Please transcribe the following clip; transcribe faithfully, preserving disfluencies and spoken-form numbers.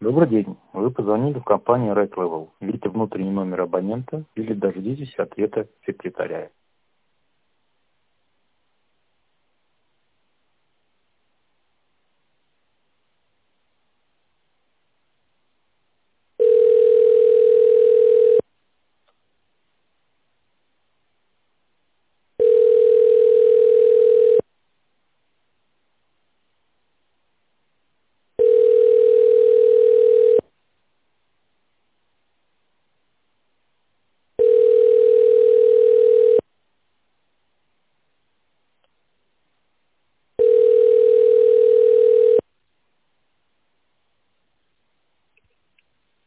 Добрый день. Вы позвонили в компанию Red Level. Введите внутренний номер абонента или дождитесь ответа секретаря.